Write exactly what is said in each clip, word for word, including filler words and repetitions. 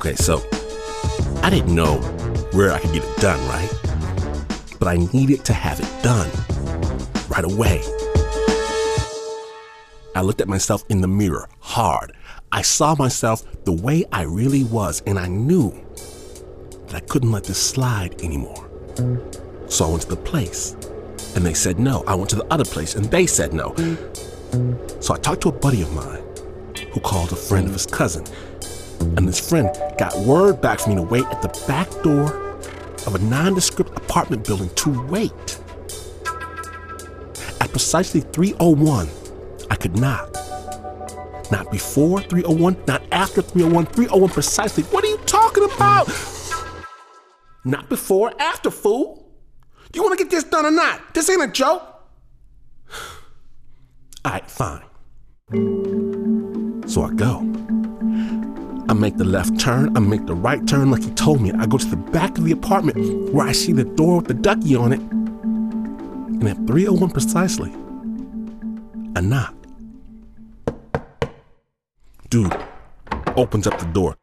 Okay, so I didn't know where I could get it done, right? But I needed to have it done right away. I looked at myself in the mirror hard. I saw myself the way I really was, and I knew that I couldn't let this slide anymore. So I went to the place, and they said no. I went to the other place, and they said no. So I talked to a buddy of mine who called a friend of his cousin, and this friend got word back for me to wait at the back door of a nondescript apartment building to wait. At precisely three oh one, I could knock. Not before three oh one, not after three oh one, three oh one precisely. What are you talking about? Not before, after, fool. You want to get this done or not? This ain't a joke. All right, fine. So I go. I make the left turn, I make the right turn like he told me. I go to the back of the apartment where I see the door with the ducky on it. And at three oh one precisely, I knock. Dude opens up the door.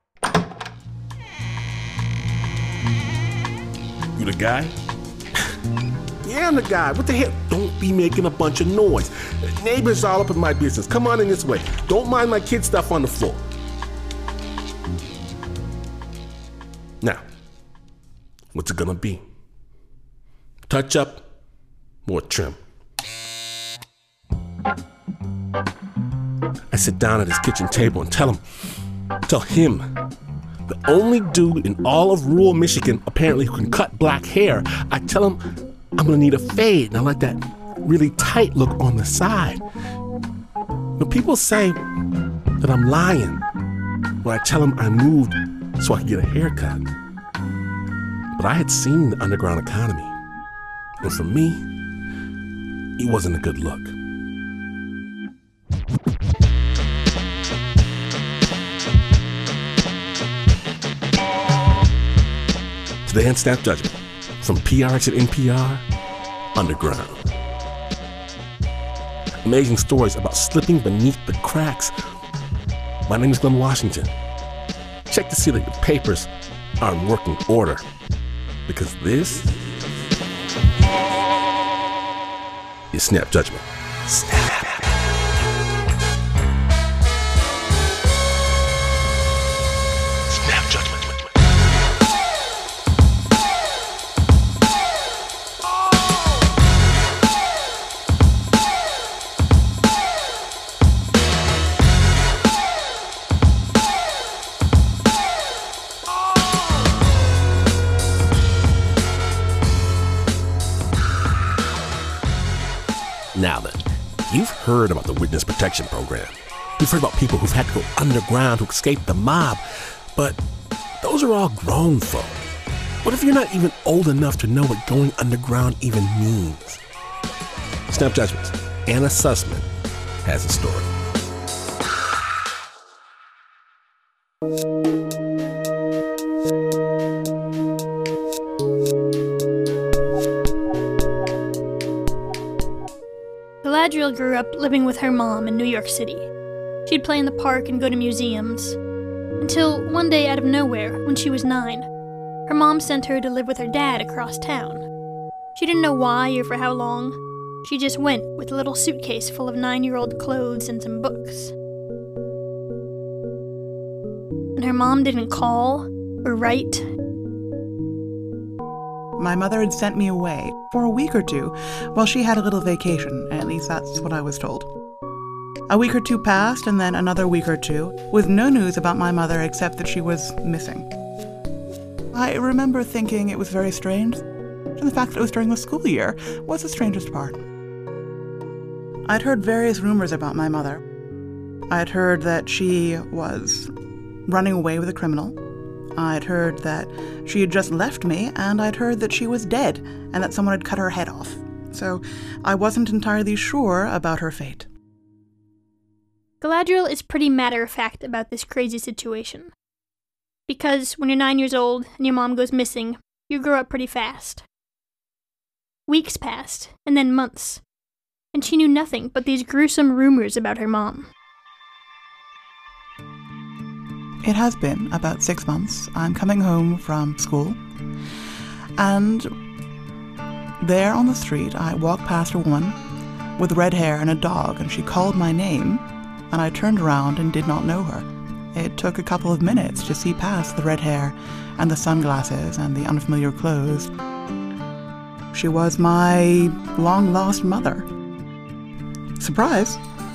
You the guy? Yeah, I'm the guy. What the hell? Don't be making a bunch of noise. Neighbors all up in my business. Come on in this way. Don't mind my kid stuff on the floor. Now, what's it gonna be? Touch up or trim? I sit down at his kitchen table and tell him, tell him, the only dude in all of rural Michigan apparently who can cut black hair, I tell him I'm gonna need a fade and I like that really tight look on the side. But people say that I'm lying when I tell him I moved so I could get a haircut. But I had seen the underground economy, and for me, it wasn't a good look. Today on Snap Judgment, from P R X at N P R, Underground. Amazing stories about slipping beneath the cracks. My name is Glenn Washington. Check to see that your papers are in working order, because this is Snap Judgment. Snap. Snap Judgment. Now then, you've heard about the Witness Protection Program. You've heard about people who've had to go underground to escape the mob, but those are all grown folk. What if you're not even old enough to know what going underground even means? Snap Judgments, Anna Sussman has a story. Galadriel grew up living with her mom in New York City. She'd play in the park and go to museums. Until one day out of nowhere, when she was nine, her mom sent her to live with her dad across town. She didn't know why or for how long. She just went with a little suitcase full of nine-year-old clothes and some books. And her mom didn't call or write. My mother had sent me away for a week or two while she had a little vacation, at least that's what I was told. A week or two passed, and then another week or two, with no news about my mother except that she was missing. I remember thinking it was very strange, and the fact that it was during the school year was the strangest part. I'd heard various rumors about my mother. I'd heard that she was running away with a criminal. I'd heard that she had just left me, and I'd heard that she was dead and that someone had cut her head off. So I wasn't entirely sure about her fate. Galadriel is pretty matter-of-fact about this crazy situation. Because when you're nine years old and your mom goes missing, you grow up pretty fast. Weeks passed, and then months, and she knew nothing but these gruesome rumors about her mom. It has been about six months. I'm coming home from school, and there on the street, I walked past a woman with red hair and a dog, and she called my name, and I turned around and did not know her. It took a couple of minutes to see past the red hair and the sunglasses and the unfamiliar clothes. She was my long-lost mother. Surprise!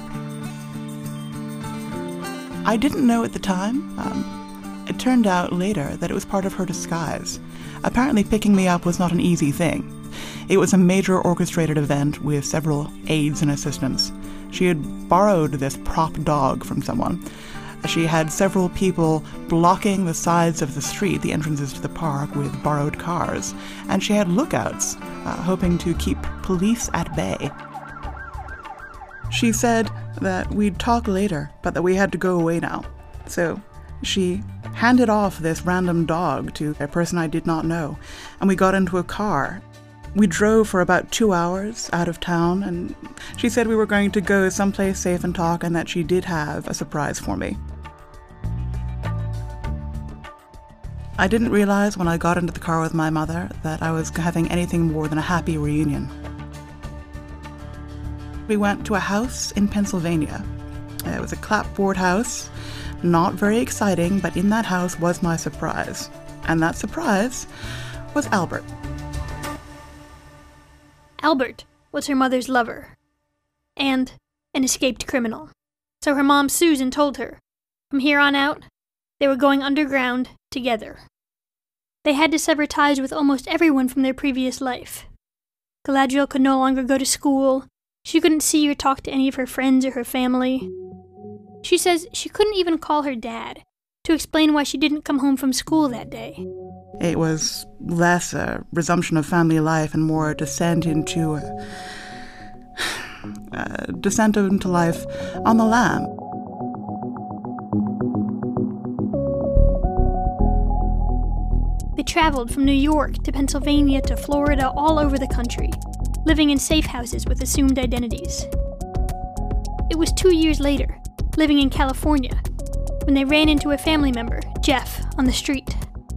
I didn't know at the time. Um, it turned out later that it was part of her disguise. Apparently picking me up was not an easy thing. It was a major orchestrated event with several aides and assistants. She had borrowed this prop dog from someone. She had several people blocking the sides of the street, the entrances to the park, with borrowed cars. And she had lookouts, uh, hoping to keep police at bay. She said that we'd talk later, but that we had to go away now. So she handed off this random dog to a person I did not know, and we got into a car. We drove for about two hours out of town, and she said we were going to go someplace safe and talk, and that she did have a surprise for me. I didn't realize when I got into the car with my mother that I was having anything more than a happy reunion. We went to a house in Pennsylvania. It was a clapboard house, not very exciting, but in that house was my surprise. And that surprise was Albert. Albert was her mother's lover, and an escaped criminal. So her mom Susan told her, from here on out, they were going underground together. They had to sever ties with almost everyone from their previous life. Galadriel could no longer go to school. She couldn't see or talk to any of her friends or her family. She says she couldn't even call her dad to explain why she didn't come home from school that day. It was less a resumption of family life and more a descent into a, a descent into life on the lam. They traveled from New York to Pennsylvania to Florida, all over the country, living in safe houses with assumed identities. It was two years later, living in California, when they ran into a family member, Jeff, on the street.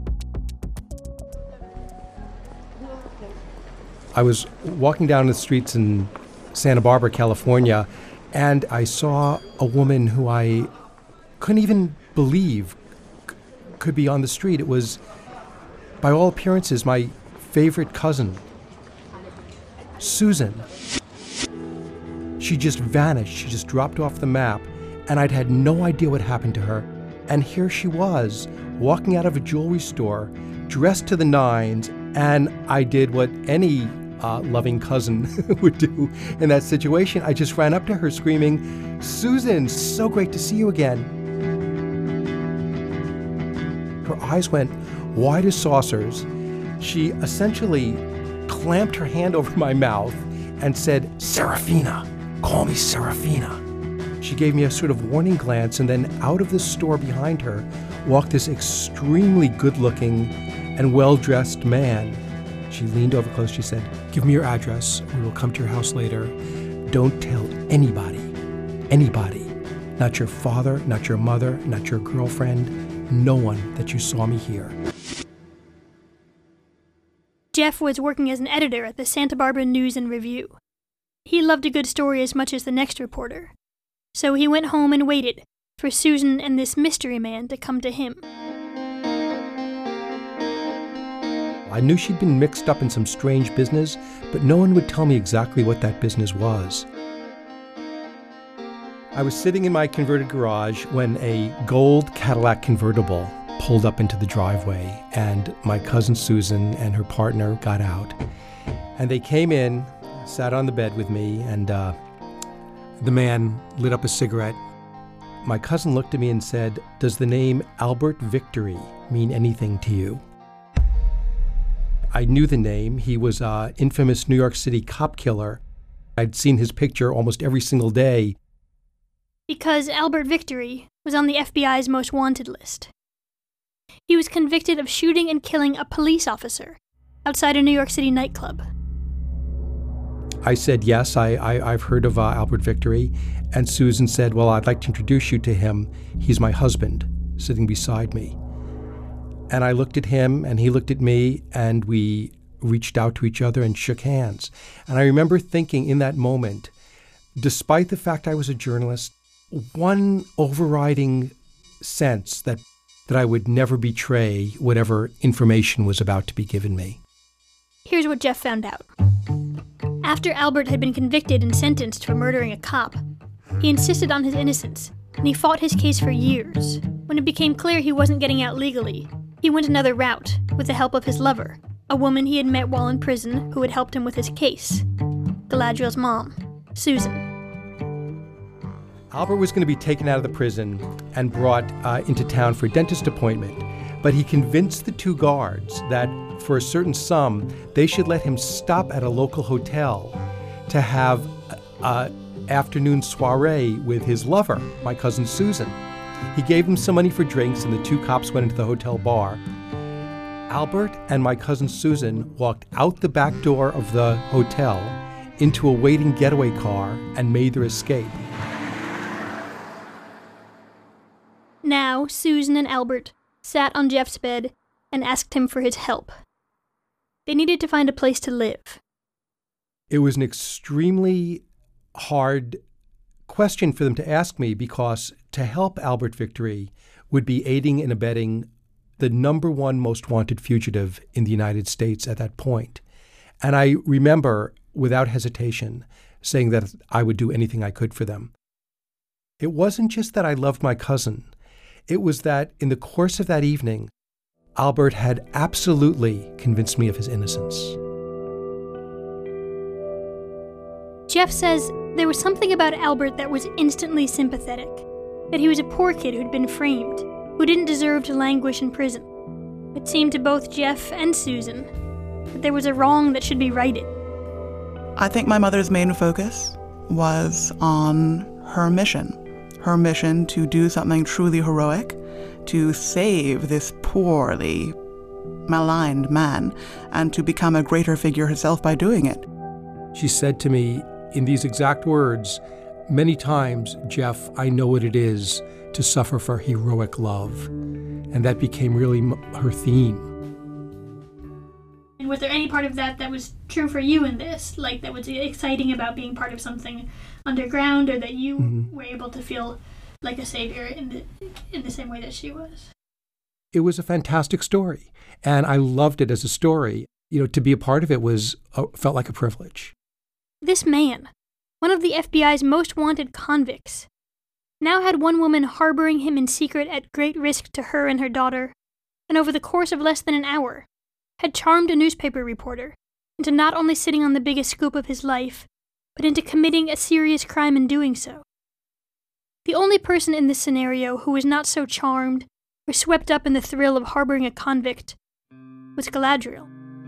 I was walking down the streets in Santa Barbara, California, and I saw a woman who I couldn't even believe c- could be on the street. It was, by all appearances, my favorite cousin, Susan. She just vanished. She just dropped off the map, and I'd had no idea what happened to her. And here she was, walking out of a jewelry store, dressed to the nines, and I did what any uh, loving cousin would do in that situation. I just ran up to her screaming, "Susan, so great to see you again." Her eyes went wide as saucers. She essentially clamped her hand over my mouth and said, "Serafina, call me Serafina." She gave me a sort of warning glance, and then out of the store behind her walked this extremely good-looking and well-dressed man. She leaned over close. She said, "Give me your address. We will come to your house later. Don't tell anybody, anybody, not your father, not your mother, not your girlfriend, no one that you saw me here." Jeff was working as an editor at the Santa Barbara News and Review. He loved a good story as much as the next reporter. So he went home and waited for Susan and this mystery man to come to him. I knew she'd been mixed up in some strange business, but no one would tell me exactly what that business was. I was sitting in my converted garage when a gold Cadillac convertible pulled up into the driveway, and my cousin Susan and her partner got out. And they came in, sat on the bed with me, and uh, the man lit up a cigarette. My cousin looked at me and said, "Does the name Albert Victory mean anything to you?" I knew the name. He was an infamous New York City cop killer. I'd seen his picture almost every single day. Because Albert Victory was on the F B I's most wanted list. He was convicted of shooting and killing a police officer outside a New York City nightclub. I said, "Yes, I, I, I've heard of uh, Albert Victory." And Susan said, "Well, I'd like to introduce you to him. He's my husband." sitting beside me. And I looked at him, and he looked at me, and we reached out to each other and shook hands. And I remember thinking in that moment, despite the fact I was a journalist, one overriding sense that, that I would never betray whatever information was about to be given me. Here's what Jeff found out. After Albert had been convicted and sentenced for murdering a cop, he insisted on his innocence, and he fought his case for years. When it became clear he wasn't getting out legally, he went another route with the help of his lover, a woman he had met while in prison who had helped him with his case, Galadriel's mom, Susan. Albert was going to be taken out of the prison and brought uh, into town for a dentist appointment, but he convinced the two guards that for a certain sum, they should let him stop at a local hotel to have an afternoon soiree with his lover, my cousin Susan. He gave him some money for drinks, and the two cops went into the hotel bar. Albert and my cousin Susan walked out the back door of the hotel into a waiting getaway car and made their escape. Now, Susan and Albert sat on Jeff's bed and asked him for his help. They needed to find a place to live. It was an extremely hard question for them to ask me, because to help Albert Victory would be aiding and abetting the number one most wanted fugitive in the United States at that point. And I remember, without hesitation, saying that I would do anything I could for them. It wasn't just that I loved my cousin. It was that in the course of that evening, Albert had absolutely convinced me of his innocence. Jeff says there was something about Albert that was instantly sympathetic, that he was a poor kid who'd been framed, who didn't deserve to languish in prison. It seemed to both Jeff and Susan that there was a wrong that should be righted. I think my mother's main focus was on her mission. Her mission to do something truly heroic, to save this poorly maligned man, and to become a greater figure herself by doing it. She said to me in these exact words, "Many times, Jeff, I know what it is to suffer for heroic love." And that became really her theme. And was there any part of that that was true for you in this? Like, that was exciting about being part of something underground, or that you mm-hmm. were able to feel like a savior in the in the same way that she was? It was a fantastic story, and I loved it as a story. You know, to be a part of it was uh, felt like a privilege. This man, one of the F B I's most wanted convicts, now had one woman harboring him in secret at great risk to her and her daughter, and over the course of less than an hour, had charmed a newspaper reporter into not only sitting on the biggest scoop of his life, but into committing a serious crime in doing so. The only person in this scenario who was not so charmed or swept up in the thrill of harboring a convict was Galadriel.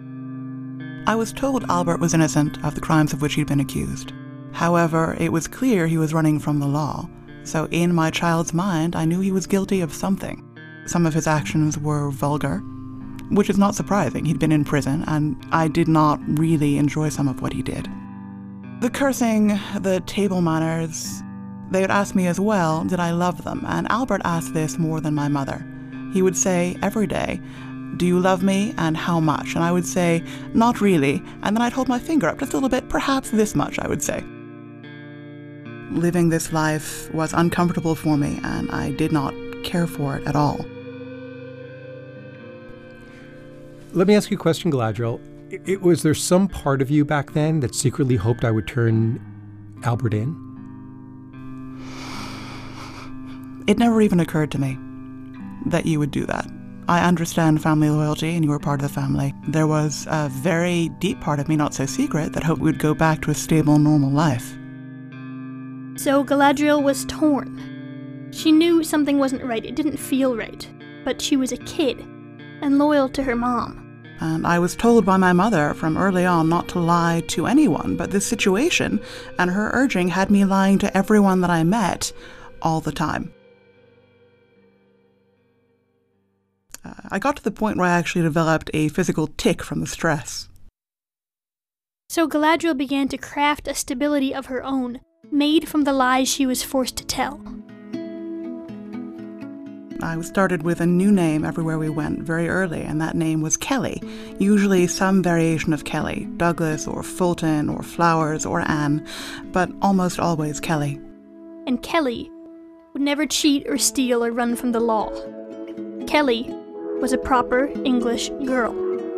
I was told Albert was innocent of the crimes of which he'd been accused. However, it was clear he was running from the law, so in my child's mind, I knew he was guilty of something. Some of his actions were vulgar, which is not surprising. He'd been in prison, and I did not really enjoy some of what he did. The cursing, the table manners, they would ask me as well, did I love them? And Albert asked this more than my mother. He would say every day, "Do you love me, and how much?" And I would say, "Not really." And then I'd hold my finger up just a little bit, perhaps this much, I would say. Living this life was uncomfortable for me, and I did not care for it at all. Let me ask you a question, Galadriel. It, it, was there some part of you back then that secretly hoped I would turn Albert in? It never even occurred to me that you would do that. I understand family loyalty, and you were part of the family. There was a very deep part of me, not so secret, that hoped we would go back to a stable, normal life. So Galadriel was torn. She knew something wasn't right. It didn't feel right. But she was a kid, and loyal to her mom. And I was told by my mother from early on not to lie to anyone, but this situation and her urging had me lying to everyone that I met all the time. Uh, I got to the point where I actually developed a physical tic from the stress. So Galadriel began to craft a stability of her own, made from the lies she was forced to tell. I started with a new name everywhere we went very early, and that name was Kelly, usually some variation of Kelly, Douglas or Fulton or Flowers or Anne, but almost always Kelly. And Kelly would never cheat or steal or run from the law. Kelly was a proper English girl.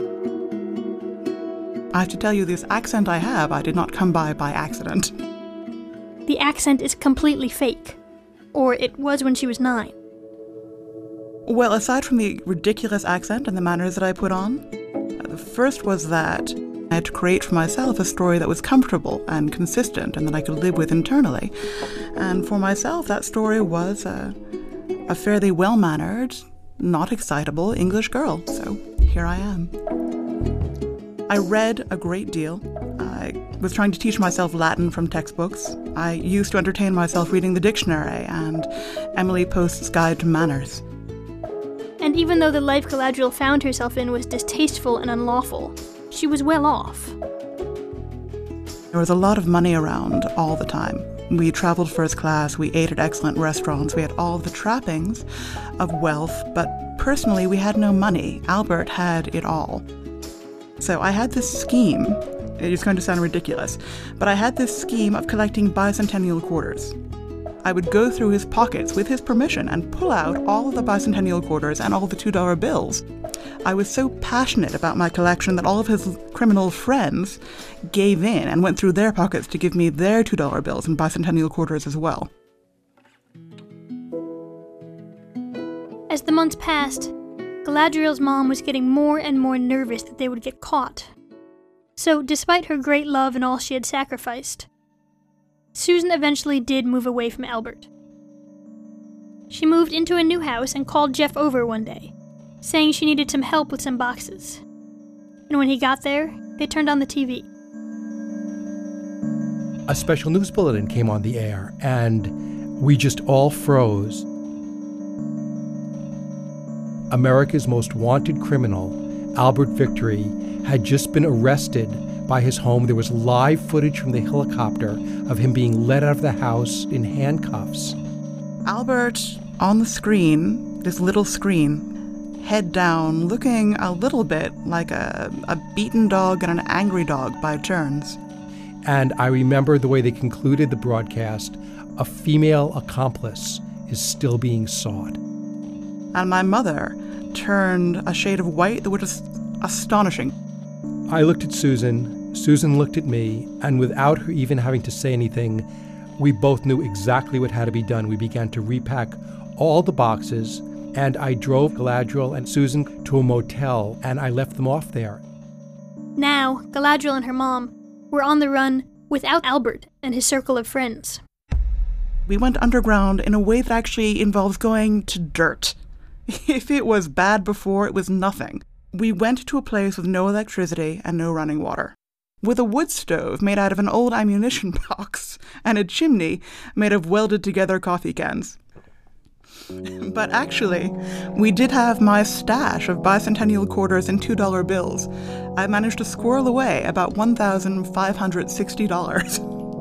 I have to tell you, this accent I have, I did not come by by accident. The accent is completely fake. Or it was when she was nine. Well, aside from the ridiculous accent and the manners that I put on, the first was that I had to create for myself a story that was comfortable and consistent and that I could live with internally. And for myself, that story was a, a fairly well-mannered, not excitable English girl. So here I am. I read a great deal. I was trying to teach myself Latin from textbooks. I used to entertain myself reading the dictionary and Emily Post's Guide to Manners. And even though the life Galadriel found herself in was distasteful and unlawful, she was well off. There was a lot of money around all the time. We traveled first class, we ate at excellent restaurants, we had all the trappings of wealth, but personally we had no money. Albert had it all. So I had this scheme. It's going to sound ridiculous, but I had this scheme of collecting bicentennial quarters. I would go through his pockets with his permission and pull out all of the bicentennial quarters and all the two dollar bills. I was so passionate about my collection that all of his criminal friends gave in and went through their pockets to give me their two dollar bills and bicentennial quarters as well. As the months passed, Galadriel's mom was getting more and more nervous that they would get caught. So, despite her great love and all she had sacrificed, Susan eventually did move away from Albert. She moved into a new house and called Jeff over one day, saying she needed some help with some boxes. And when he got there, they turned on the T V. A special news bulletin came on the air, and we just all froze. America's most wanted criminal, Albert Victory, had just been arrested by his home. There was live footage from the helicopter of him being led out of the house in handcuffs. Albert, on the screen, this little screen, head down, looking a little bit like a, a beaten dog and an angry dog by turns. And I remember the way they concluded the broadcast, a female accomplice is still being sought. And my mother turned a shade of white that was just astonishing. I looked at Susan, Susan looked at me, and without her even having to say anything, we both knew exactly what had to be done. We began to repack all the boxes, and I drove Galadriel and Susan to a motel, and I left them off there. Now, Galadriel and her mom were on the run without Albert and his circle of friends. We went underground in a way that actually involves going to dirt. If it was bad before, it was nothing. We went to a place with no electricity and no running water, with a wood stove made out of an old ammunition box and a chimney made of welded-together coffee cans. But actually, we did have my stash of bicentennial quarters and two dollar bills. I managed to squirrel away about one thousand five hundred sixty dollars.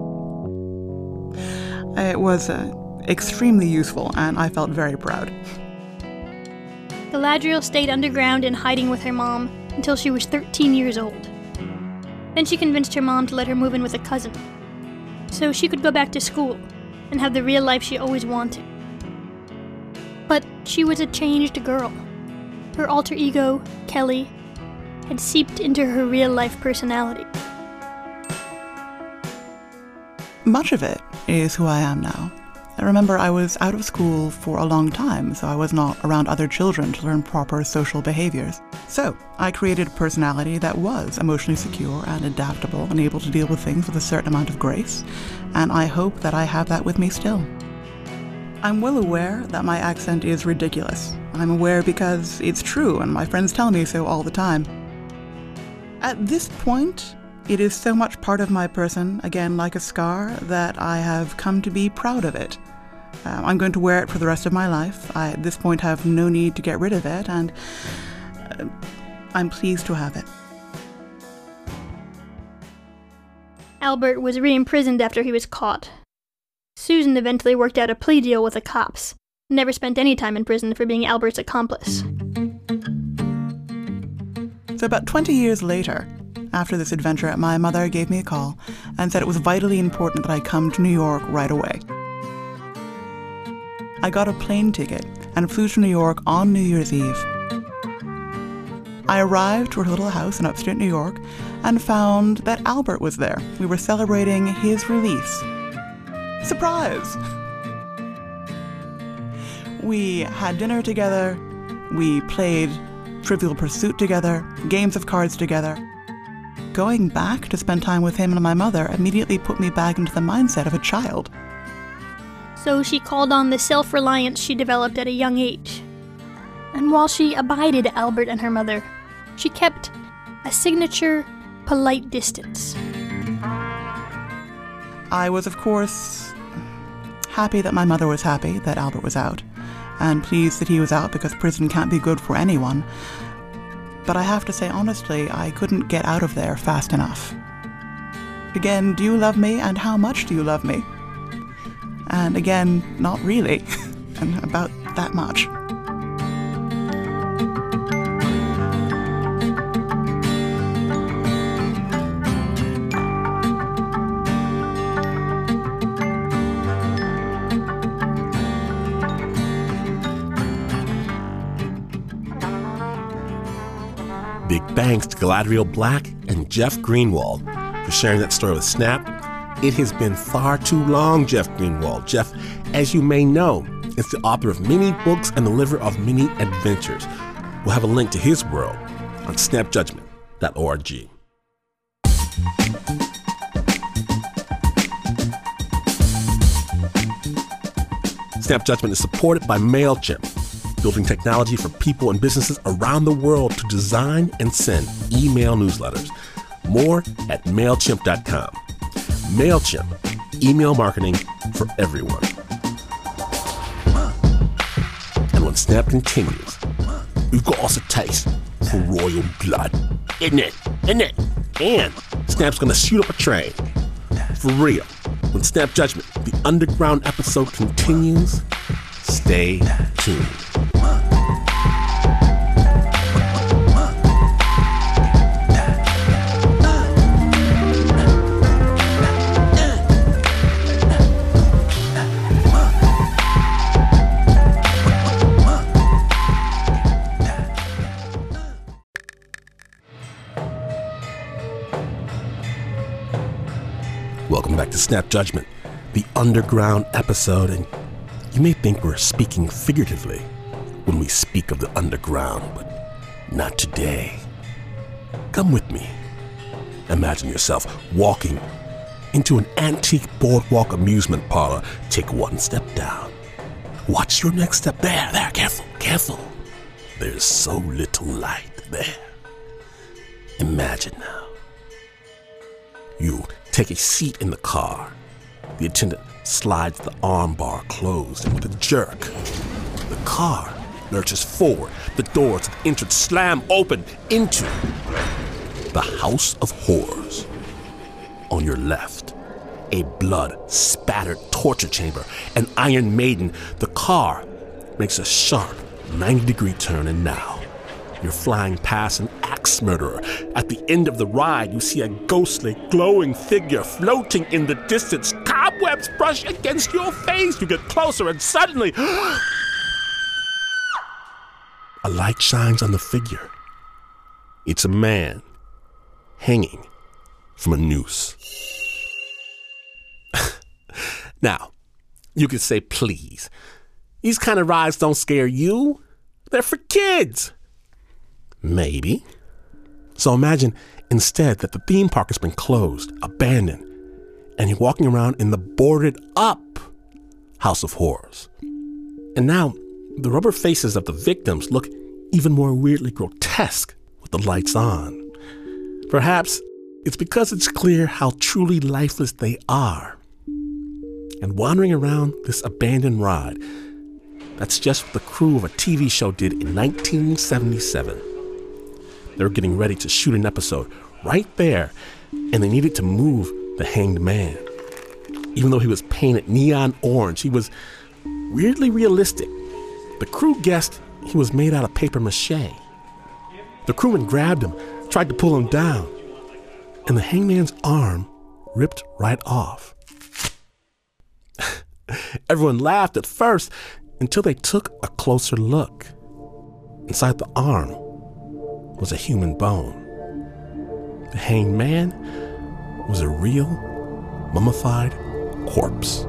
It was uh, extremely useful, and I felt very proud. Galadriel stayed underground in hiding with her mom until she was thirteen years old. Then she convinced her mom to let her move in with a cousin, so she could go back to school and have the real life she always wanted. But she was a changed girl. Her alter ego, Kelly, had seeped into her real-life personality. Much of it is who I am now. I remember I was out of school for a long time, so I was not around other children to learn proper social behaviors. So I created a personality that was emotionally secure and adaptable and able to deal with things with a certain amount of grace, and I hope that I have that with me still. I'm well aware that my accent is ridiculous. I'm aware because it's true, and my friends tell me so all the time. At this point, it is so much part of my person, again like a scar, that I have come to be proud of it. Um, I'm going to wear it for the rest of my life. I at this point have no need to get rid of it, and uh, I'm pleased to have it. Albert was re-imprisoned after he was caught. Susan eventually worked out a plea deal with the cops, never spent any time in prison for being Albert's accomplice. So about twenty years later, after this adventure, my mother gave me a call and said it was vitally important that I come to New York right away. I got a plane ticket and flew to New York on New Year's Eve. I arrived to her little house in upstate New York and found that Albert was there. We were celebrating his release. Surprise! We had dinner together, we played Trivial Pursuit together, games of cards together. Going back to spend time with him and my mother immediately put me back into the mindset of a child. So she called on the self-reliance she developed at a young age. And while she abided Albert and her mother, she kept a signature, polite distance. I was, of course, happy that my mother was happy that Albert was out, and pleased that he was out because prison can't be good for anyone. But I have to say honestly, I couldn't get out of there fast enough. Again, do you love me, and how much do you love me? And again, not really, and about that much. Big thanks to Galadriel Black and Jeff Greenwald for sharing that story with Snap. It has been far too long, Jeff Greenwald. Jeff, as you may know, is the author of many books and the liver of many adventures. We'll have a link to his world on snap judgment dot org. Snap Judgment is supported by MailChimp, building technology for people and businesses around the world to design and send email newsletters. More at MailChimp dot com. MailChimp, email marketing for everyone. And when Snap continues, we've got us a taste for royal blood. Isn't it? Isn't it? And Snap's gonna shoot up a train. For real. When Snap Judgment, the underground episode continues, stay tuned. Welcome back to Snap Judgment, the underground episode, and you may think we're speaking figuratively when we speak of the underground, but not today. Come with me. Imagine yourself walking into an antique boardwalk amusement parlor. Take one step down. Watch your next step. There, there, careful, careful. There's so little light there. Imagine now. You take a seat in the car. The attendant slides the armbar closed, and with a jerk, the car lurches forward. The doors of the entrance slam open into the House of Horrors. On your left, a blood-spattered torture chamber, an Iron Maiden. The car makes a sharp ninety-degree turn, and now you're flying past an axe murderer. At the end of the ride, you see a ghostly, glowing figure floating in the distance. Cobwebs brush against your face. You get closer, and suddenly, a light shines on the figure. It's a man hanging from a noose. Now, you could say, please, these kind of rides don't scare you. They're for kids. Maybe. So imagine instead that the theme park has been closed, abandoned, and you're walking around in the boarded up House of Horrors. And now the rubber faces of the victims look even more weirdly grotesque with the lights on. Perhaps it's because it's clear how truly lifeless they are. And wandering around this abandoned ride, that's just what the crew of a T V show did in nineteen seventy-seven. They were getting ready to shoot an episode right there, and they needed to move the hanged man. Even though he was painted neon orange, he was weirdly realistic The crew guessed he was made out of paper mache. The crewman grabbed him, tried to pull him down, and the hangman's arm ripped right off. Everyone laughed at first until they took a closer look. Inside the arm was a human bone. The hanged man was a real, mummified corpse.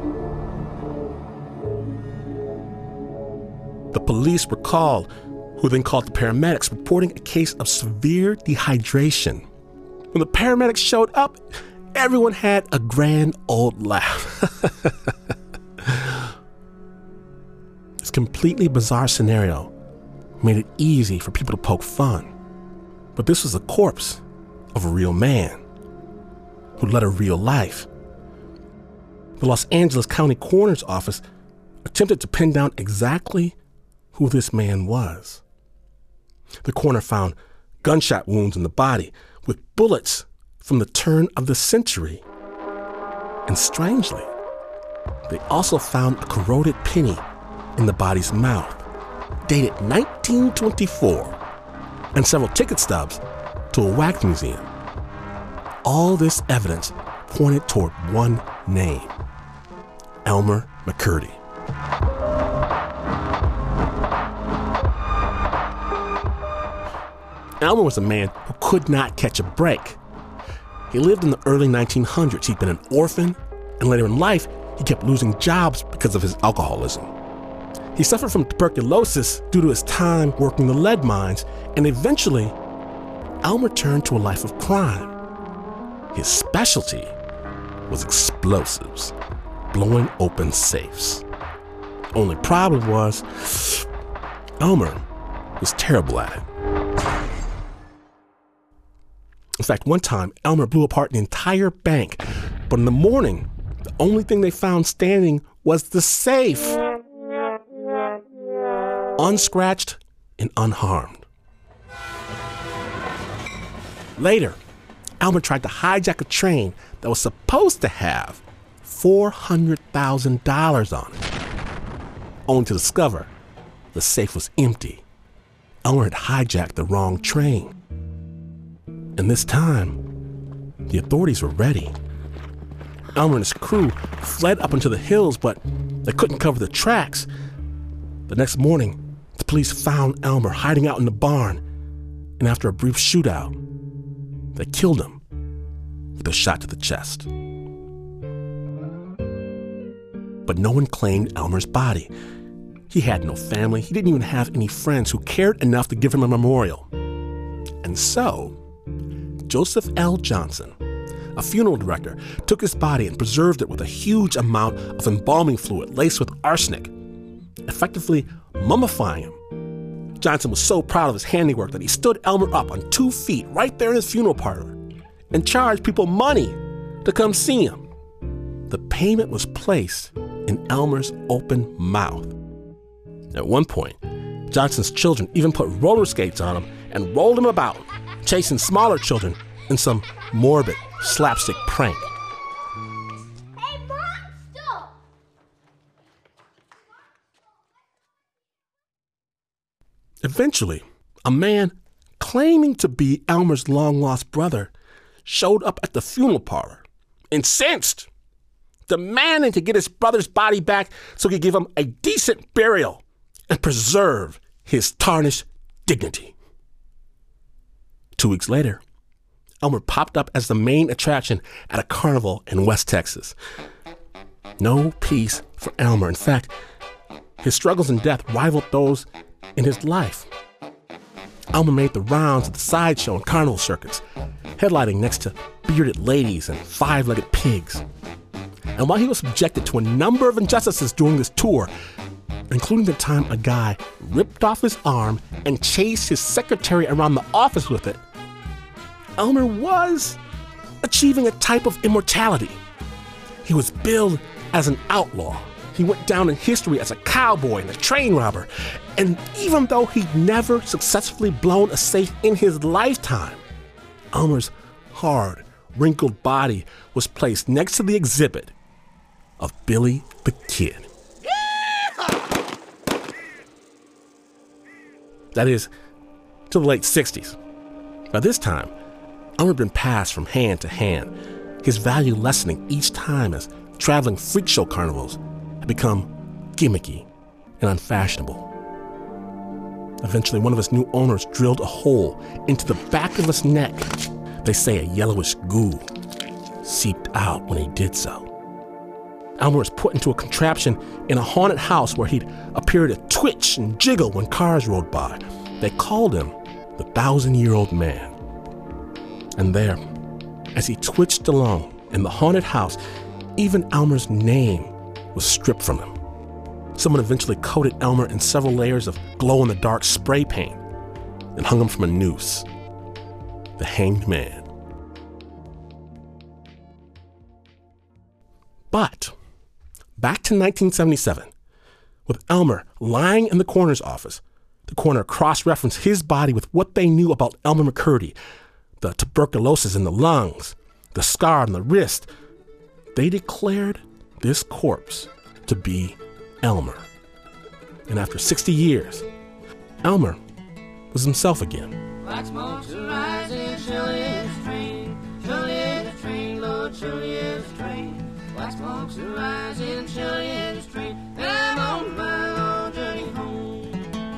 The police were called, who then called the paramedics, reporting a case of severe dehydration. When the paramedics showed up, everyone had a grand old laugh. This completely bizarre scenario made it easy for people to poke fun. But this was the corpse of a real man who led a real life. The Los Angeles County Coroner's Office attempted to pin down exactly who this man was. The coroner found gunshot wounds in the body with bullets from the turn of the century. And strangely, they also found a corroded penny in the body's mouth, dated nineteen twenty-four, and several ticket stubs to a wax museum. All this evidence pointed toward one name: Elmer McCurdy. Elmer was a man who could not catch a break. He lived in the early nineteen hundreds. He'd been an orphan, and later in life, he kept losing jobs because of his alcoholism. He suffered from tuberculosis due to his time working the lead mines, and eventually, Elmer turned to a life of crime. His specialty was explosives, blowing open safes. Only problem was, Elmer was terrible at it. In fact, one time, Elmer blew apart an entire bank, but in the morning, the only thing they found standing was the safe, unscratched and unharmed. Later, Elmer tried to hijack a train that was supposed to have four hundred thousand dollars on it, only to discover the safe was empty. Elmer had hijacked the wrong train. And this time, the authorities were ready. Elmer and his crew fled up into the hills, but they couldn't cover the tracks. The next morning, the police found Elmer hiding out in the barn, and after a brief shootout, they killed him with a shot to the chest. But no one claimed Elmer's body. He had no family. He didn't even have any friends who cared enough to give him a memorial. And so, Joseph L. Johnson, a funeral director, took his body and preserved it with a huge amount of embalming fluid laced with arsenic, effectively mummifying him. Johnson was so proud of his handiwork that he stood Elmer up on two feet right there in his funeral parlor and charged people money to come see him. The payment was placed in Elmer's open mouth. At one point, Johnson's children even put roller skates on him and rolled him about, chasing smaller children in some morbid slapstick prank. Hey, Mom, stop! Eventually, a man claiming to be Elmer's long-lost brother showed up at the funeral parlor, incensed, demanding to get his brother's body back so he could give him a decent burial and preserve his tarnished dignity. Two weeks later, Elmer popped up as the main attraction at a carnival in West Texas. No peace for Elmer. In fact, his struggles and death rivaled those in his life. Elmer made the rounds of the sideshow and carnival circuits, headlining next to bearded ladies and five-legged pigs. And while he was subjected to a number of injustices during this tour, including the time a guy ripped off his arm and chased his secretary around the office with it, Elmer was achieving a type of immortality. He was billed as an outlaw. He went down in history as a cowboy and a train robber. And even though he'd never successfully blown a safe in his lifetime, Elmer's hard, wrinkled body was placed next to the exhibit of Billy the Kid. That is, till the late sixties. By this time, Elmer had been passed from hand to hand, his value lessening each time as traveling freak show carnivals had become gimmicky and unfashionable. Eventually, one of his new owners drilled a hole into the back of his neck. They say a yellowish goo seeped out when he did so. Elmer was put into a contraption in a haunted house where he'd appear to twitch and jiggle when cars rode by. They called him the Thousand-Year-Old Man. And there, as he twitched along in the haunted house, even Elmer's name was stripped from him. Someone eventually coated Elmer in several layers of glow-in-the-dark spray paint and hung him from a noose. The Hanged Man. But back to nineteen seventy-seven, with Elmer lying in the coroner's office, the coroner cross-referenced his body with what they knew about Elmer McCurdy, the tuberculosis in the lungs, the scar on the wrist. They declared this corpse to be Elmer. And after sixty years, Elmer was himself again. Like smoke's rising, surely is a train, surely is a train, Lord, surely is a train. Like smoke's rising, surely is a train, and I'm on my long journey home.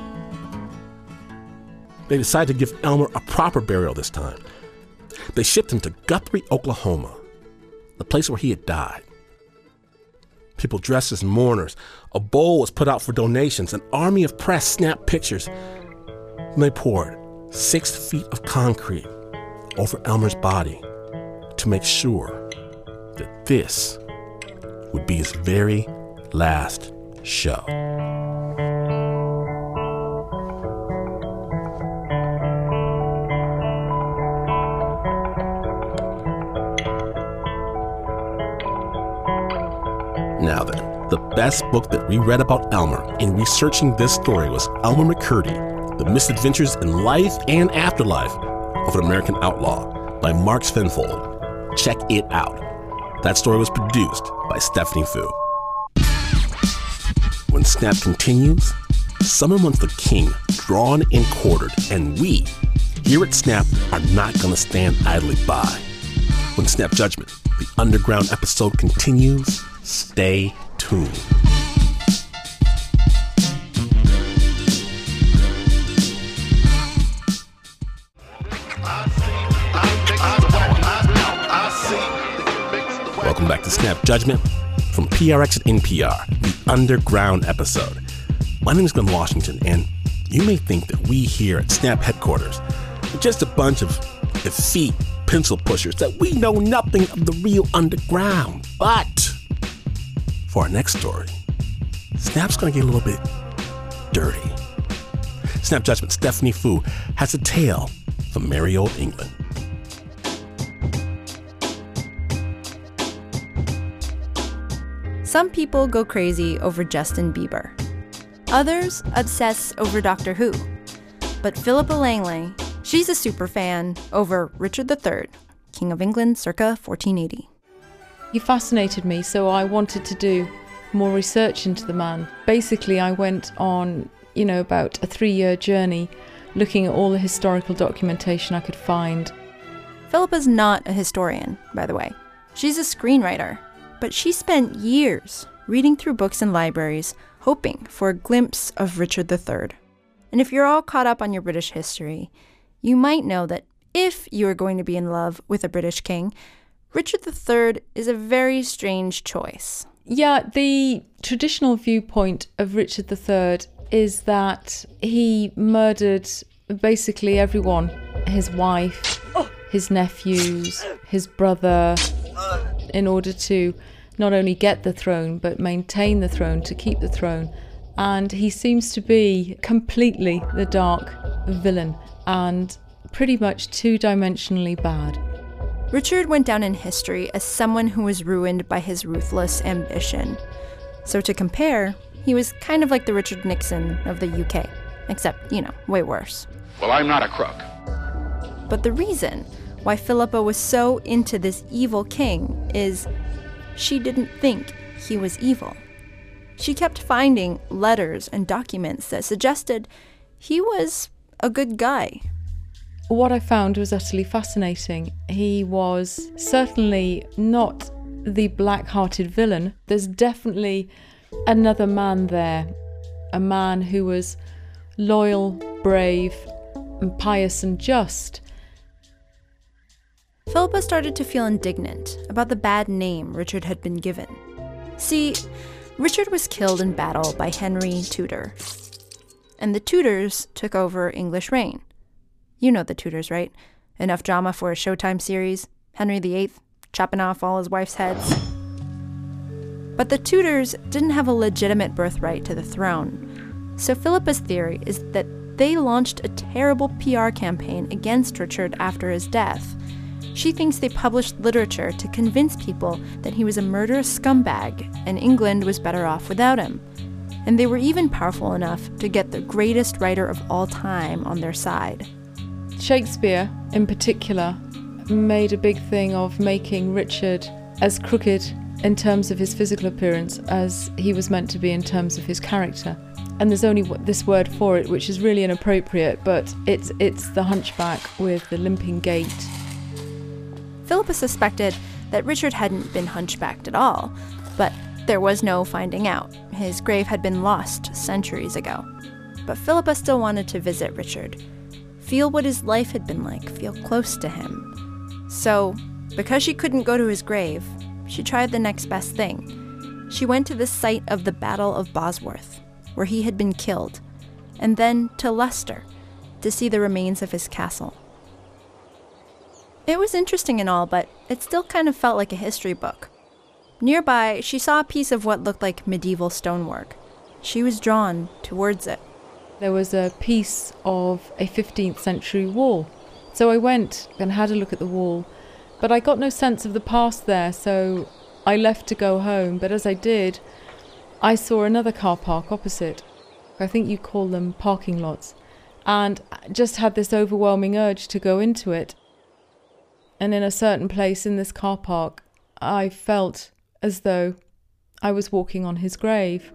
They decided to give Elmer a proper burial this time. They shipped him to Guthrie, Oklahoma, the place where he had died. People dressed as mourners. A bowl was put out for donations. An army of press snapped pictures. And they poured six feet of concrete over Elmer's body to make sure that this would be his very last show. Now then, the best book that we read about Elmer in researching this story was Elmer McCurdy, The Misadventures in Life and Afterlife of an American Outlaw by Mark Svenfold. Check it out. That story was produced by Stephanie Fu. When Snap continues, someone wants the king drawn and quartered, and we, here at Snap, are not going to stand idly by. When Snap Judgment, the underground episode, continues, stay tuned. Welcome back to Snap Judgment from P R X and N P R, the underground episode. My name is Glenn Washington, and you may think that we here at Snap headquarters are just a bunch of effete pencil pushers, that we know nothing of the real underground. But for our next story, Snap's going to get a little bit dirty. Snap Judgment Stephanie Fu has a tale from merry old England. Some people go crazy over Justin Bieber. Others obsess over Doctor Who. But Philippa Langley, she's a super fan over Richard the Third, King of England circa fourteen eighty. He fascinated me, so I wanted to do more research into the man. Basically, I went on, you know, about a three-year journey looking at all the historical documentation I could find. Philippa's not a historian, by the way. She's a screenwriter, but she spent years reading through books and libraries, hoping for a glimpse of Richard the Third. And if you're all caught up on your British history, you might know that if you are going to be in love with a British king, Richard the Third is a very strange choice. Yeah, the traditional viewpoint of Richard the Third is that he murdered basically everyone. His wife, his nephews, his brother, in order to not only get the throne, but maintain the throne, to keep the throne. And he seems to be completely the dark villain and pretty much two-dimensionally bad. Richard went down in history as someone who was ruined by his ruthless ambition. So to compare, he was kind of like the Richard Nixon of the U K, except, you know, way worse. Well, I'm not a crook. But the reason why Philippa was so into this evil king is she didn't think he was evil. She kept finding letters and documents that suggested he was a good guy. What I found was utterly fascinating. He was certainly not the black-hearted villain. There's definitely another man there, a man who was loyal, brave, and pious and just. Philippa started to feel indignant about the bad name Richard had been given. See, Richard was killed in battle by Henry Tudor, and the Tudors took over English reign. You know the Tudors, right? Enough drama for a Showtime series, Henry the Eighth chopping off all his wife's heads. But the Tudors didn't have a legitimate birthright to the throne, so Philippa's theory is that they launched a terrible P R campaign against Richard after his death. She thinks they published literature to convince people that he was a murderous scumbag and England was better off without him. And they were even powerful enough to get the greatest writer of all time on their side. Shakespeare, in particular, made a big thing of making Richard as crooked in terms of his physical appearance as he was meant to be in terms of his character. And there's only this word for it, which is really inappropriate, but it's it's the hunchback with the limping gait. Philippa suspected that Richard hadn't been hunchbacked at all, but there was no finding out. His grave had been lost centuries ago. But Philippa still wanted to visit Richard, feel what his life had been like, feel close to him. So, because she couldn't go to his grave, she tried the next best thing. She went to the site of the Battle of Bosworth, where he had been killed, and then to Leicester to see the remains of his castle. It was interesting and all, but it still kind of felt like a history book. Nearby, she saw a piece of what looked like medieval stonework. She was drawn towards it. There was a piece of a fifteenth century wall. So I went and had a look at the wall, but I got no sense of the past there, so I left to go home. But as I did, I saw another car park opposite. I think you call them parking lots. And just had this overwhelming urge to go into it. And in a certain place in this car park, I felt as though I was walking on his grave.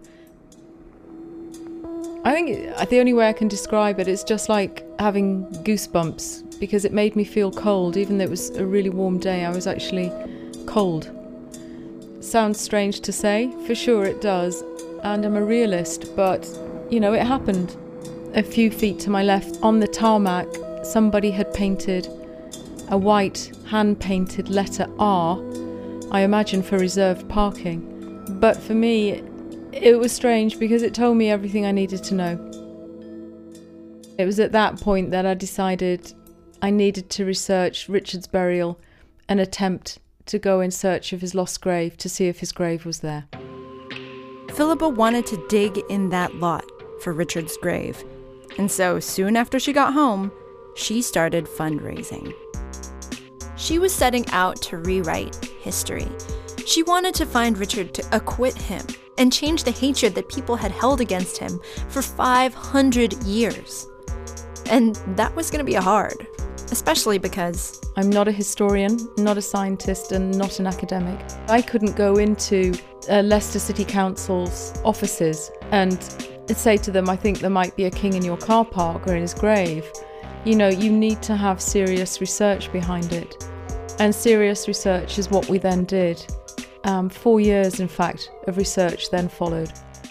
I think the only way I can describe it is just like having goosebumps, because it made me feel cold. Even though it was a really warm day, I was actually cold. Sounds strange to say, for sure it does, and I'm a realist, but, you know, it happened. A few feet to my left, on the tarmac, somebody had painted a white hand-painted letter R, I imagine for reserved parking. But for me, it was strange because it told me everything I needed to know. It was at that point that I decided I needed to research Richard's burial and attempt to go in search of his lost grave to see if his grave was there. Philippa wanted to dig in that lot for Richard's grave, and so soon after she got home, she started fundraising. She was setting out to rewrite history. She wanted to find Richard to acquit him and change the hatred that people had held against him for five hundred years. And that was going to be hard, especially because I'm not a historian, not a scientist, and not an academic. I couldn't go into uh, Leicester City Council's offices and say to them, I think there might be a king in your car park or in his grave. You know, you need to have serious research behind it. And serious research is what we then did. Um, four years, in fact, of research then followed.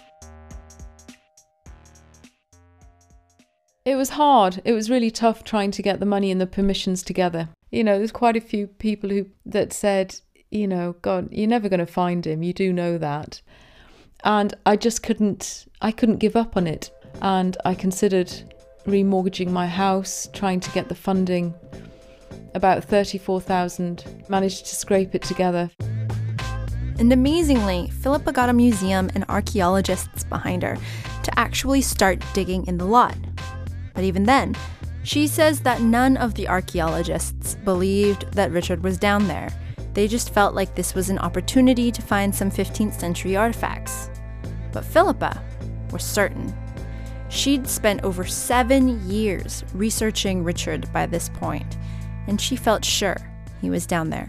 It was hard. It was really tough trying to get the money and the permissions together. You know, there's quite a few people who that said, you know, God, you're never going to find him. You do know that. And I just couldn't, I couldn't give up on it. And I considered remortgaging my house, trying to get the funding. About thirty-four thousand, managed to scrape it together. And amazingly, Philippa got a museum and archaeologists behind her to actually start digging in the lot. But even then, she says that none of the archaeologists believed that Richard was down there. They just felt like this was an opportunity to find some fifteenth century artifacts. But Philippa was certain. She'd spent over seven years researching Richard by this point, and she felt sure he was down there.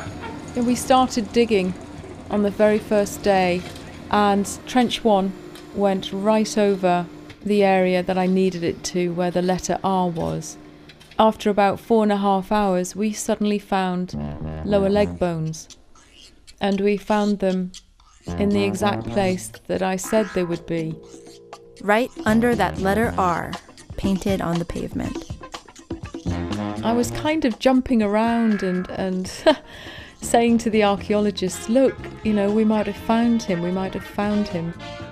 We started digging on the very first day, and Trench one went right over the area that I needed it to, where the letter R was. After about four and a half hours, we suddenly found lower leg bones. And we found them in the exact place that I said they would be. Right under that letter R, painted on the pavement. I was kind of jumping around and, and saying to the archaeologists, look, you know, we might have found him, we might have found him.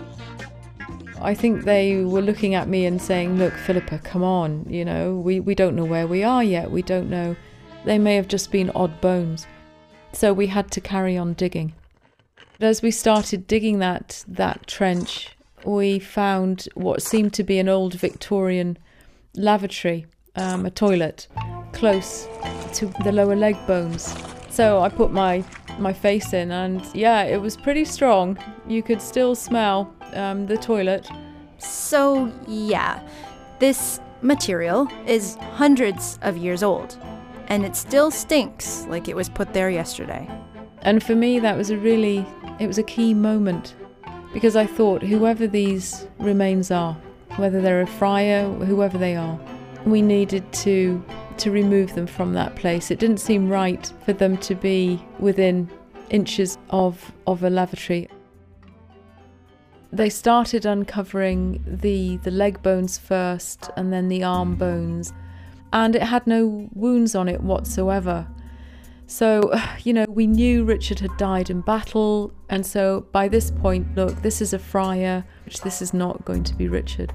I think they were looking at me and saying, look, Philippa, come on, you know, we, we don't know where we are yet, we don't know. They may have just been odd bones. So we had to carry on digging. But as we started digging that, that trench, we found what seemed to be an old Victorian lavatory, um, a toilet, close to the lower leg bones. So I put my, my face in and yeah, it was pretty strong. You could still smell um, the toilet. So yeah, this material is hundreds of years old, and it still stinks like it was put there yesterday. And for me, that was a really, it was a key moment, because I thought whoever these remains are, whether they're a friar, whoever they are, we needed to to remove them from that place. It didn't seem right for them to be within inches of, of a lavatory. They started uncovering the, the leg bones first and then the arm bones, and it had no wounds on it whatsoever. So, you know, we knew Richard had died in battle, and so by this point, look, this is a friar, which this is not going to be Richard.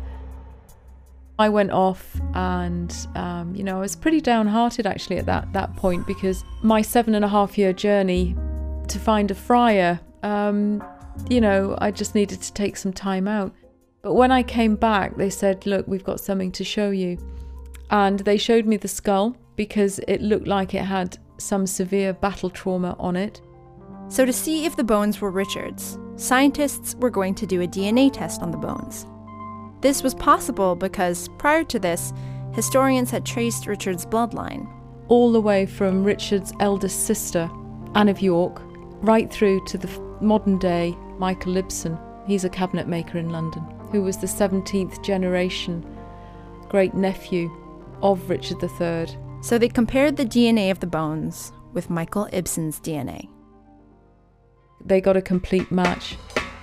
I went off and, um, you know, I was pretty downhearted actually at that, that point, because my seven and a half year journey to find a friar, um, you know, I just needed to take some time out. But when I came back, they said, look, we've got something to show you. And they showed me the skull because it looked like it had some severe battle trauma on it. So to see if the bones were Richard's, scientists were going to do a D N A test on the bones. This was possible because prior to this, historians had traced Richard's bloodline. All the way from Richard's eldest sister, Anne of York, right through to the modern day Michael Ibsen. He's a cabinet maker in London, who was the seventeenth generation great nephew of Richard the Third. So they compared the D N A of the bones with Michael Ibsen's D N A. They got a complete match.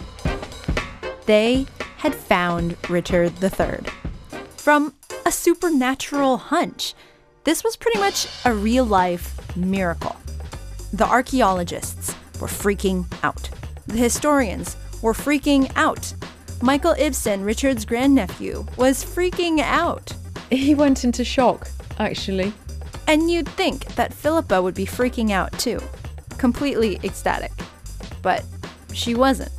They had found Richard the Third. From a supernatural hunch. This was pretty much a real-life miracle. The archaeologists were freaking out. The historians were freaking out. Michael Ibsen, Richard's grandnephew, was freaking out. He went into shock, actually. And you'd think that Philippa would be freaking out too. Completely ecstatic. But she wasn't.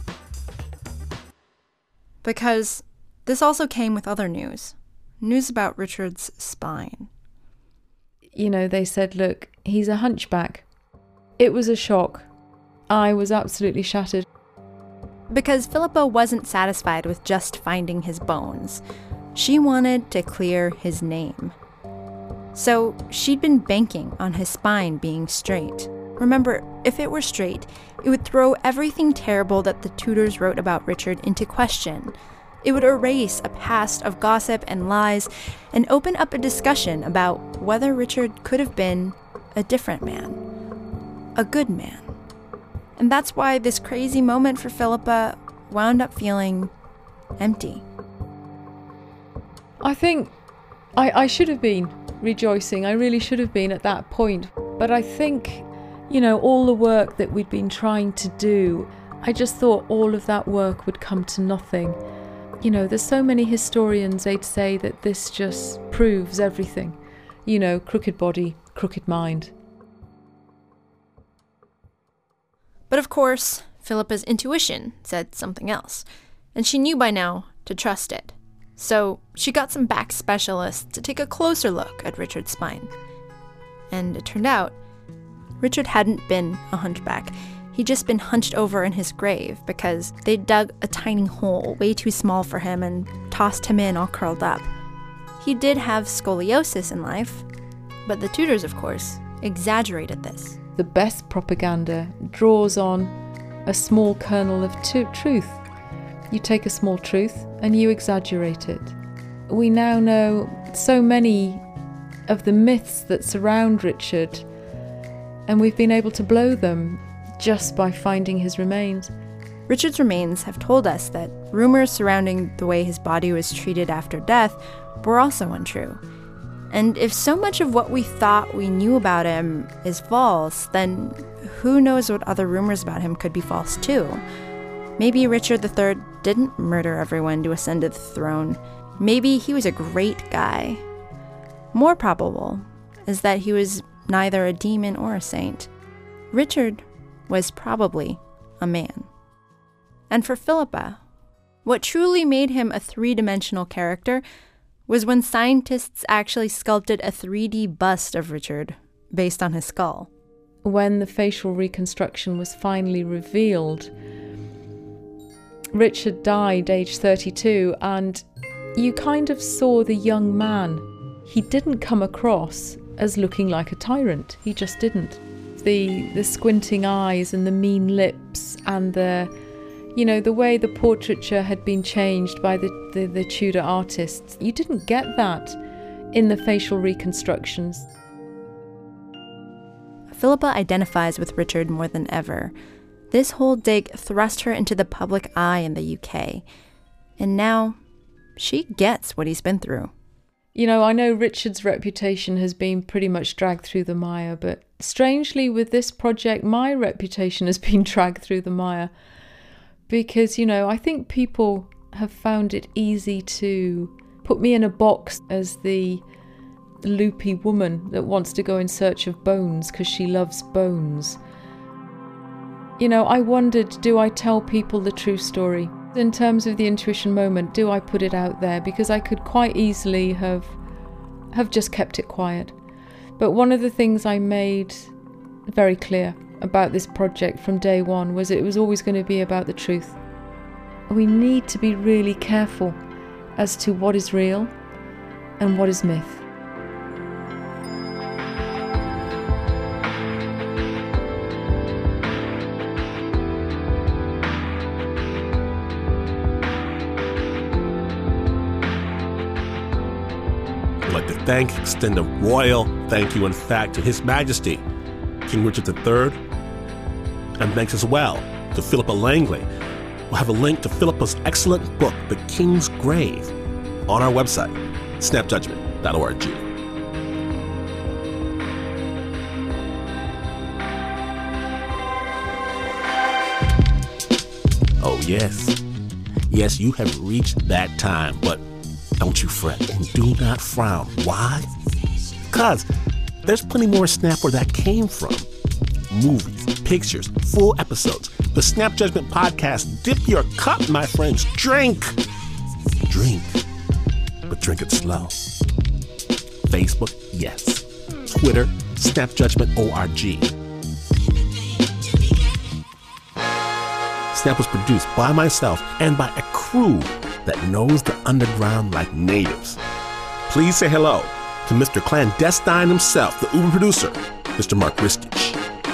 Because this also came with other news. News about Richard's spine. You know, they said, look, he's a hunchback. It was a shock. I was absolutely shattered. Because Philippa wasn't satisfied with just finding his bones. She wanted to clear his name. So she'd been banking on his spine being straight. Remember, if it were straight, it would throw everything terrible that the Tudors wrote about Richard into question. It would erase a past of gossip and lies and open up a discussion about whether Richard could have been a different man, a good man. And that's why this crazy moment for Philippa wound up feeling empty. I think I, I should have been rejoicing. I really should have been at that point. But I think, you know, all the work that we'd been trying to do, I just thought all of that work would come to nothing. You know, there's so many historians, they'd say that this just proves everything. You know, crooked body, crooked mind. But of course, Philippa's intuition said something else, and she knew by now to trust it. So she got some back specialists to take a closer look at Richard's spine. And it turned out, Richard hadn't been a hunchback. He'd just been hunched over in his grave because they'd dug a tiny hole way too small for him and tossed him in all curled up. He did have scoliosis in life, but the Tudors, of course, exaggerated this. The best propaganda draws on a small kernel of t- truth. You take a small truth and you exaggerate it. We now know so many of the myths that surround Richard, and we've been able to blow them just by finding his remains. Richard's remains have told us that rumors surrounding the way his body was treated after death were also untrue. And if so much of what we thought we knew about him is false, then who knows what other rumors about him could be false too? Maybe Richard the Third didn't murder everyone to ascend to the throne. Maybe he was a great guy. More probable is that he was neither a demon or a saint. Richard was probably a man. And for Philippa, what truly made him a three-dimensional character was when scientists actually sculpted a three D bust of Richard based on his skull. When the facial reconstruction was finally revealed, Richard died age thirty-two, and you kind of saw the young man. He didn't come across as looking like a tyrant. He just didn't. The the squinting eyes and the mean lips and the, you know, the way the portraiture had been changed by the, the, the Tudor artists. You didn't get that in the facial reconstructions. Philippa identifies with Richard more than ever. This whole dig thrust her into the public eye in the U K. And now, she gets what he's been through. You know, I know Richard's reputation has been pretty much dragged through the mire, but strangely with this project, my reputation has been dragged through the mire. Because, you know, I think people have found it easy to put me in a box as the loopy woman that wants to go in search of bones because she loves bones. You know, I wondered, do I tell people the true story? In terms of the intuition moment, do I put it out there? Because I could quite easily have have just kept it quiet. But one of the things I made very clear about this project from day one was it was always going to be about the truth. We need to be really careful as to what is real and what is myth. I'd like to thank, extend a royal thank you, in fact, to His Majesty, King Richard the Third, and thanks as well to Philippa Langley. We'll have a link to Philippa's excellent book, The King's Grave, on our website, snap judgment dot org. Oh, yes. Yes, you have reached that time, but don't you fret and do not frown. Why? Because there's plenty more Snap where that came from. Movies, pictures, full episodes. The Snap Judgment Podcast. Dip your cup, my friends. Drink. Drink. But drink it slow. Facebook, yes. Twitter, Snap Judgment O R G. Snap was produced by myself and by a crew that knows the underground like natives. Please say hello to Mister Clandestine himself, the Uber producer, Mister Mark Ristich.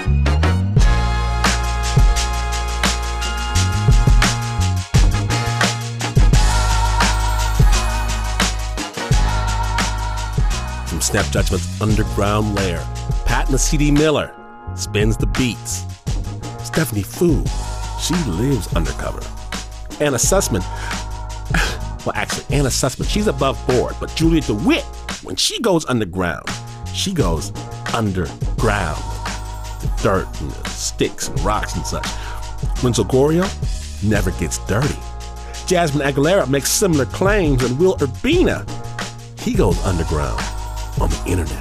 From Snap Judgment's underground lair, Pat Mesiti Miller spins the beats. Stephanie Fu, she lives undercover. Anna Sussman, well, actually, Anna Sussman, she's above board, but Julia DeWitt, when she goes underground, she goes underground. The dirt and the sticks and rocks and such. Renzo Gorio never gets dirty. Jasmine Aguilera makes similar claims, and Will Urbina, he goes underground on the internet.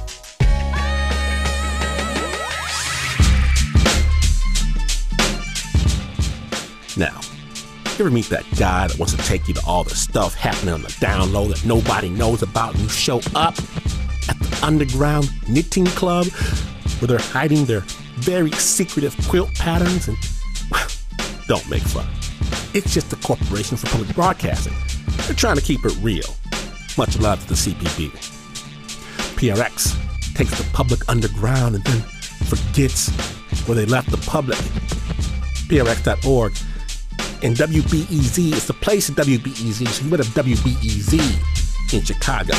Now, you ever meet that guy that wants to take you to all the stuff happening on the down low that nobody knows about, and you show up at the underground knitting club where they're hiding their very secretive quilt patterns and, well, don't make fun. It's just the Corporation for Public Broadcasting. They're trying to keep it real. Much love to the C P B. P R X takes the public underground and then forgets where they left the public. P R X dot org And W B E Z is the place at W B E Z, so you better W B E Z in Chicago.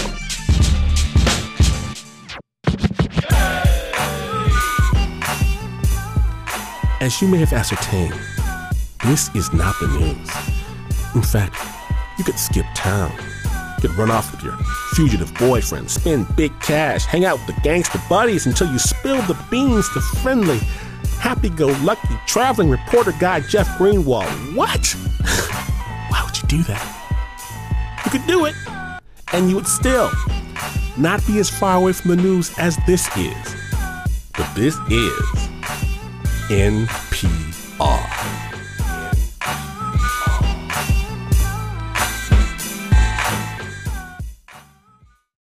As you may have ascertained, this is not the news. In fact, you could skip town. You could run off with your fugitive boyfriend, spend big cash, hang out with the gangster buddies until you spill the beans to friendly, happy-go-lucky traveling reporter guy Jeff Greenwald. What? Why would you do that? You could do it, and you would still not be as far away from the news as this is. But this is In